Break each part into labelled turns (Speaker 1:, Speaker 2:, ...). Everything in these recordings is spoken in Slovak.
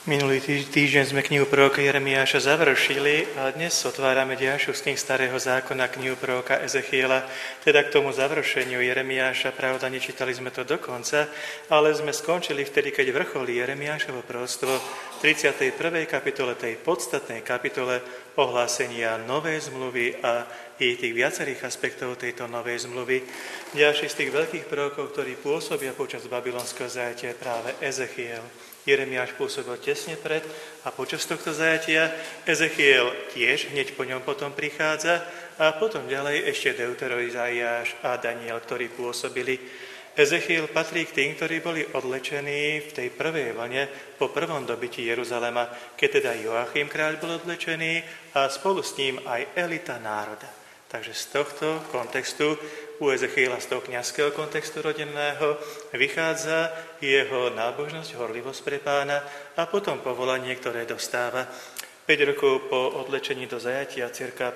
Speaker 1: Minulý týždeň sme knihu proroka Jeremiáša završili a dnes otvárame ďalšiu z kníh Starého zákona, knihu proroka Ezechiela. Teda k tomu završeniu Jeremiáša, pravda, nečítali sme to do konca, ale sme skončili vtedy, keď vrcholí Jeremiášovo proroctvo v 31. kapitole, tej podstatnej kapitole ohlásenia novej zmluvy a i tých viacerých aspektov tejto novej zmluvy. Ďalší z tých veľkých prorokov, ktorí pôsobia počas babylonského zajatia, je práve Ezechiel. Jeremiáš pôsobil tesne pred a počas tohto zajatia. Ezechiel tiež hneď po ňom potom prichádza a potom ďalej ešte Deuteroizaiáš a Daniel, ktorí pôsobili. Ezechiel patrí k tým, ktorí boli odlečení v tej prvej vlne po prvom dobití Jeruzalema, keď teda Joachim kráľ bol odlečený a spolu s ním aj elita národa. Takže z tohto kontextu, u Ezechiela z toho kňazského kontextu rodinného, vychádza jeho nábožnosť, horlivosť pre Pána a potom povolanie, ktoré dostáva. 5 rokov po odlečení do zajatia, cirka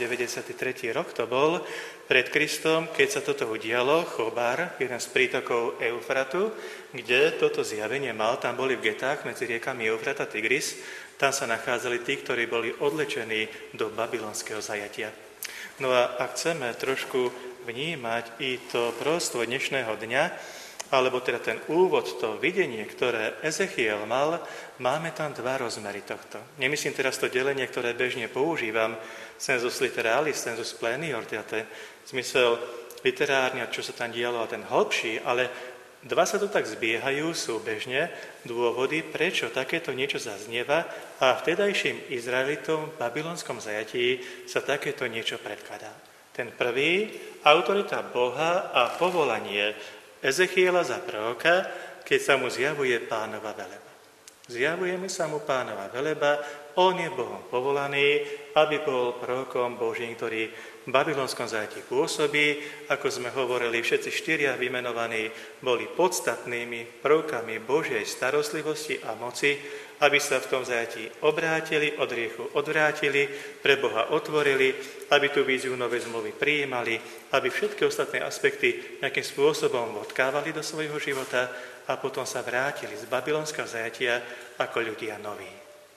Speaker 1: 593. rok to bol, pred Kristom, keď sa toto udialo, Chobar, jeden z prítokov Eufratu, kde toto zjavenie mal, tam boli v getách medzi riekami Eufrat a Tigris, tam sa nachádzali tí, ktorí boli odlečení do babylonského zajatia. No a ak chceme trošku vnímať i to proroctvo dnešného dňa, alebo teda ten úvod, to videnie, ktoré Ezechiel mal, máme tam dva rozmery tohto. Nemyslím teraz to delenie, ktoré bežne používam, sensus literalis, sensus plenior, teda ten zmysel literárny, čo sa tam dialo, a ten hlbší, ale dva sa tu tak zbiehajú súbežne dôvody, prečo takéto niečo zaznieva a vtedajším Izraelitom v babylonskom zajatí sa takéto niečo predkladá. Ten prvý, autorita Boha a povolanie Ezechiela za proroka, keď sa mu zjavuje Pánova veleba. Zjavuje sa mu Pánova veleba, on je Bohom povolaný, aby bol prorokom Božím, ktorý v babylonskom zajatí pôsobí. Ako sme hovorili, všetci štyria vymenovaní boli podstatnými prvkami Božej starostlivosti a moci, aby sa v tom zajatí obrátili, od hriechu odvrátili, pre Boha otvorili, aby tú víziu novej zmluvy prijímali, aby všetky ostatné aspekty nejakým spôsobom odkávali do svojho života a potom sa vrátili z babylonského zajatia ako ľudia noví.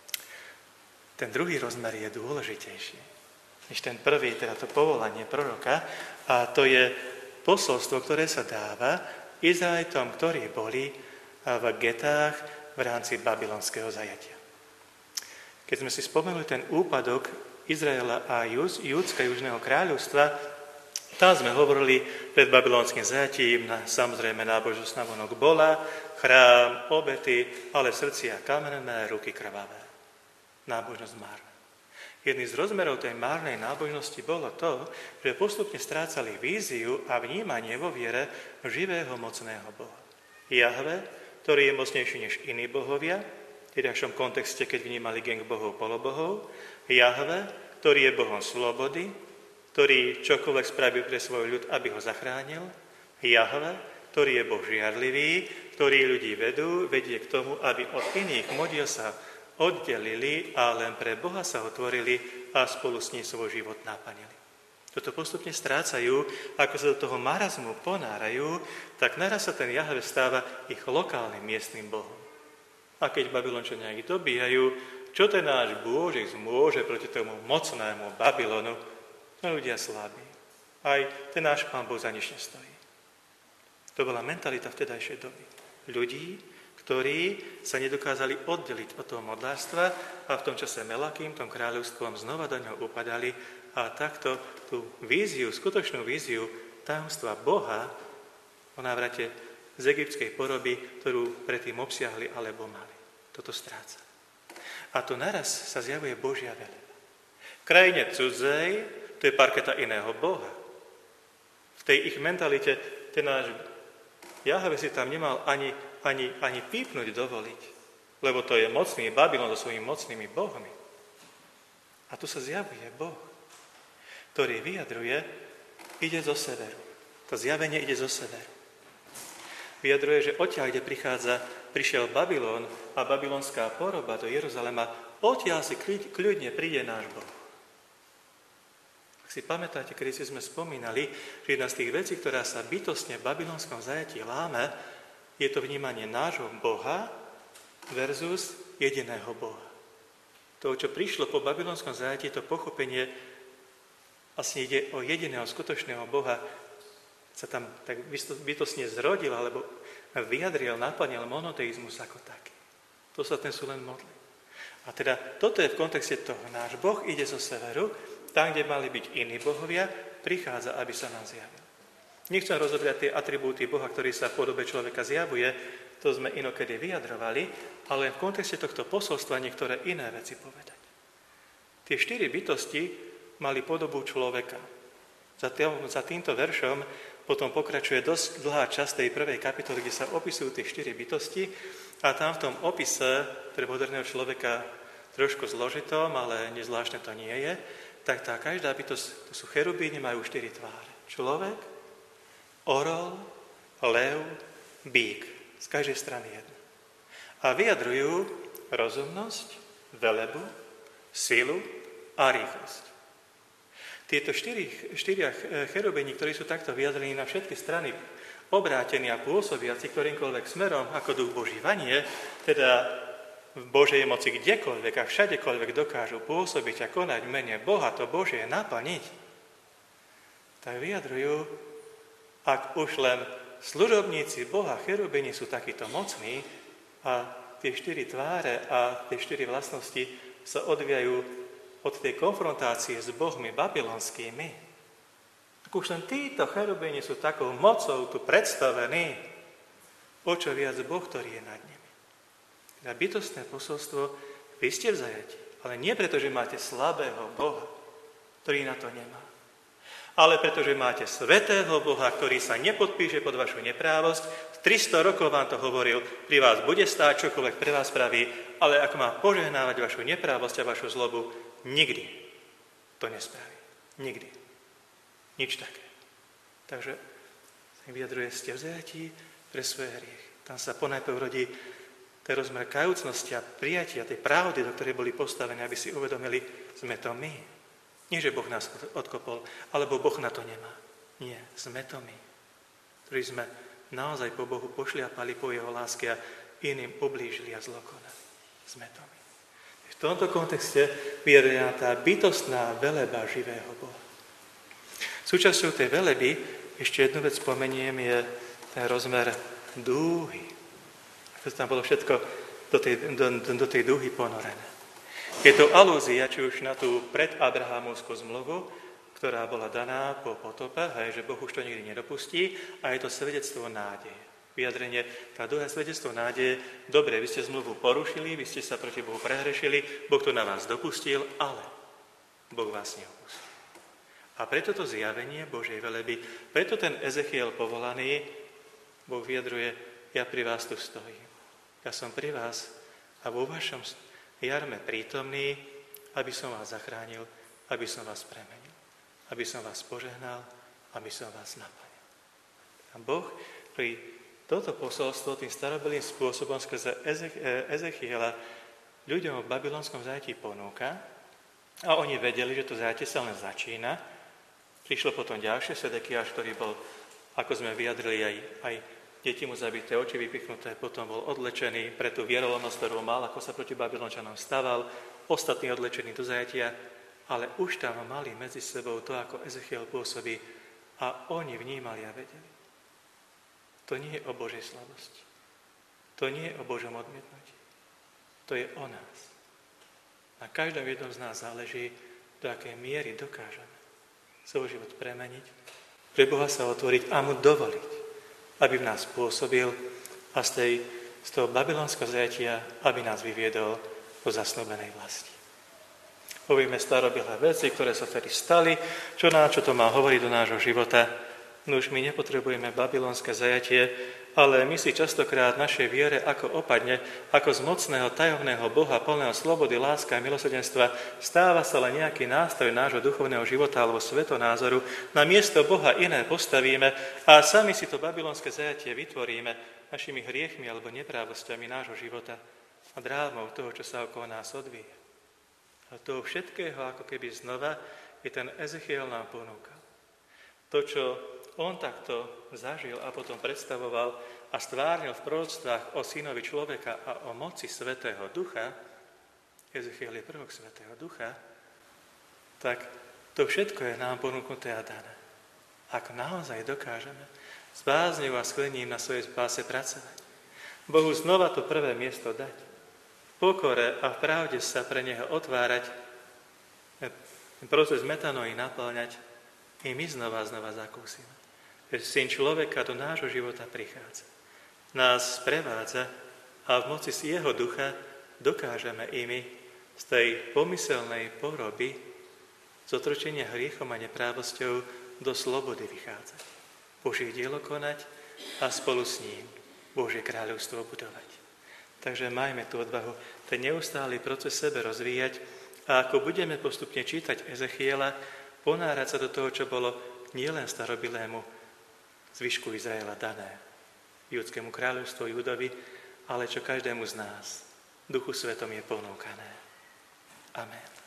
Speaker 1: Ten druhý rozmer je dôležitejší než ten prvý, teda to povolanie proroka, a to je posolstvo, ktoré sa dáva Izraelitom, ktorí boli v getách v rámci babylonského zajatia. Keď sme si spomenuli ten úpadok Izraela a Júdska južného kráľovstva, tam sme hovorili pred babylonským zajatím, samozrejme nábožnosť navonok bola, chrám, obety, ale srdcia kamenné, ruky krvavé. Nábožnosť márna. Jedným z rozmerov tej márnej nábožnosti bolo to, že postupne strácali víziu a vnímanie vo viere živého mocného Boha. Jahve, ktorý je mocnejší než iní bohovia, v ďalšom kontexte, keď vnímali gang bohov, polobohov. Jahve, ktorý je Bohom slobody, ktorý čokoľvek spraví pre svoj ľud, aby ho zachránil. Jahve, ktorý je Boh žiarlivý, ktorý ľudí vedie k tomu, aby od iných modiel sa oddelili a len pre Boha sa otvorili a spolu s ním svoj život naplnili. Toto postupne strácajú, ako sa do toho marazmu ponárajú, tak naraz sa ten Jahve stáva ich lokálnym miestnym Bohom. A keď Babylončania ich dobíjajú, čo ten náš Božík zmôže proti tomu mocnému Babylonu? No ľudia slabí. Aj ten náš Pán Boh za nič nestojí. To bola mentalita vtedajšej doby. Ľudí, ktorí sa nedokázali oddeliť od toho modlárstva a v tom čase Melakým, tom kráľovstvom, znova do ňoho upadali a takto tú víziu, skutočnú víziu tajomstva Boha o návrate z egyptskej poroby, ktorú predtým obsiahli alebo mali. Toto stráca. A tu naraz sa zjavuje Božia veleba. V krajine cudzej, to je parketa iného Boha. V tej ich mentalite ten náš Jahve si tam nemal ani pípnuť dovoliť, lebo to je mocný Babylon so svojimi mocnými bohmi. A tu sa zjavuje Boh, ktorý vyjadruje, ide zo severu. To zjavenie ide zo severu. Vyjadruje, že odtiaľ, kde prišiel Babylon a babylonská poroba do Jeruzalema, odtiaľ si kľudne príde náš Boh. Si pamätáte, keď si sme spomínali, že jedna z tých vecí, ktorá sa bytostne v babylonskom zajatí láme, je to vnímanie nášho Boha versus jediného Boha. To, čo prišlo po babylonskom zajatí, to pochopenie, vlastne ide o jediného skutočného Boha, sa tam tak bytostne zrodil, alebo vyjadril, naplnil monoteizmus ako taký. To sa ten sú len modly. A teda toto je v kontexte toho. Náš Boh ide zo severu, tam, kde mali byť iní bohovia, prichádza, aby sa nám zjavil. Nechcem rozobrať tie atribúty Boha, ktorý sa v podobe človeka zjavuje, to sme inokedy vyjadrovali, ale v kontexte tohto posolstva niektoré iné veci povedať. Tie 4 bytosti mali podobu človeka. Za týmto veršom potom pokračuje dosť dlhá časť tej prvej kapitoly, kde sa opisujú tie 4 bytosti a tam v tom opise pre moderného človeka trošku zložitom, ale nezvláštne to nie je, tak tá každá bytosť, to sú cherubíni, majú 4 tváre. Človek, orol, lev, bík. Z každej strany jedna. A vyjadrujú rozumnosť, velebu, silu a rýchlosť. Tieto 4 cherubíni, ktorí sú takto vyjadrení na všetky strany, obrátení a pôsobiaci ktorýmkoľvek smerom, ako duch Boží vanie, teda v Božej moci kdekoľvek a všadekoľvek dokážu pôsobiť a konať v mene Boha, to Božie naplniť, tak vyjadrujú, ak už len služobníci Boha, cherubini sú takíto mocní a tie 4 tváre a tie 4 vlastnosti sa odvíjajú od tej konfrontácie s bohmi babylonskými. Ak už len títo cherubini sú takou mocou tu predstavení, o čo viac Boh, ktorý je nad nimi. Teda bytostné posolstvo, vy ste v zajatí, ale nie preto, že máte slabého Boha, ktorý na to nemá. Ale pretože máte svätého Boha, ktorý sa nepodpíše pod vašu neprávosť. 300 rokov vám to hovoril, pri vás bude stáť, čokoľvek pre vás praví, ale ak má požehnávať vašu neprávosť a vašu zlobu, nikdy to nespraví. Nikdy. Nič také. Takže sa vyjadruje, ste v zajatí pre svoje hriechy. Tam sa ponajprv rodí ten rozmer kajúcnosti a prijatia tej pravdy, do ktorej boli postavení, aby si uvedomili, sme to my. Nie, že Boh nás odkopol, alebo Boh na to nemá. Nie, sme to my, ktorí sme naozaj po Bohu pošliapali po jeho láske a iným ublížili a zlokonali. Sme to my. V tomto kontexte vyjadrená tá bytostná veleba živého Boha. Súčasťou tej veleby, ešte jednu vec spomeniem, je ten rozmer dúhy. To tam bolo všetko do tej dúhy ponorené. Je to alúzia, či už na tú predabrahámovskú zmluvu, ktorá bola daná po potope, že Boh už to nikdy nedopustí, a je to svedectvo nádeje. Vyjadrenie, tá druhé svedectvo nádeje, dobre, vy ste zmluvu porušili, vy ste sa proti Bohu prehrešili, Boh to na vás dopustil, ale Boh vás neopustil. A preto to zjavenie Božej veleby, preto ten Ezechiel povolaný, Boh vyjadruje, ja pri vás tu stojím. Ja som pri vás a vo vašom jarme prítomný, aby som vás zachránil, aby som vás premenil, aby som vás požehnal, aby som vás naplnil. A Boh pri toto posolstvo tým starobylým spôsobom skrze Ezechiela ľuďom v babylonskom zajatí ponúka a oni vedeli, že to zajatie sa len začína. Prišlo potom ďalšie, Sedekiáš, ktorý bol, ako sme vyjadrili, aj deti mu zabité, oči vypichnuté, potom bol odlečený pre tú vierolomnosť, ktorú mal, ako sa proti Babylončanom staval, ostatní odlečení do zajatia, ale už tam mali medzi sebou to, ako Ezechiel pôsobí, a oni vnímali a vedeli. To nie je o Božej slabosti. To nie je o Božom odmietnutí. To je o nás. Na každom jednom z nás záleží, do akej miery dokážeme svoj život premeniť, pre Boha sa otvoriť a mu dovoliť, aby v nás pôsobil a z toho babylonského zajatia, aby nás vyviedol do zasnúbenej vlasti. Povieme starobylé veci, ktoré sa vtedy stali, čo to má hovoriť do nášho života. No už my nepotrebujeme babylonské zajatie, ale my si častokrát našej viere ako opadne, ako z mocného, tajomného Boha, plného slobody, láska a milosrdenstva, stáva sa len nejaký nástroj nášho duchovného života alebo svetonázoru. Na miesto Boha iné postavíme a sami si to babylonské zajatie vytvoríme našimi hriechmi alebo neprávosťami nášho života a drámou toho, čo sa okolo nás odvíja. A toho všetkého, ako keby znova, je ten Ezechiel nám ponúkal. To, čo on takto zažil a potom predstavoval a stvárnil v proroctvách o synovi človeka a o moci Svätého Ducha, Ezechiel je prvok Svätého Ducha, tak to všetko je nám ponúknuté a dané. Ak naozaj dokážeme s bázňou a sklením na svojej spáse pracovať, Bohu znova to prvé miesto dať, v pokore a v pravde sa pre Neho otvárať, proces metanoi naplňať, i my znova zakúsime, že Syn človeka do nášho života prichádza. Nás sprevádza a v moci jeho ducha dokážeme i my z tej pomyselnej poroby, z otročenia hriechom a neprávosťou do slobody vychádzať. Božie dielo konať a spolu s ním Božie kráľovstvo budovať. Takže majme tú odvahu, ten neustály proces sebe rozvíjať a ako budeme postupne čítať Ezechiela, ponárať sa do toho, čo bolo nielen starobilému zvyšku Izraela dané, judskému kráľovstvu Judovi, ale čo každému z nás, Duchu Svetom je ponúkané. Amen.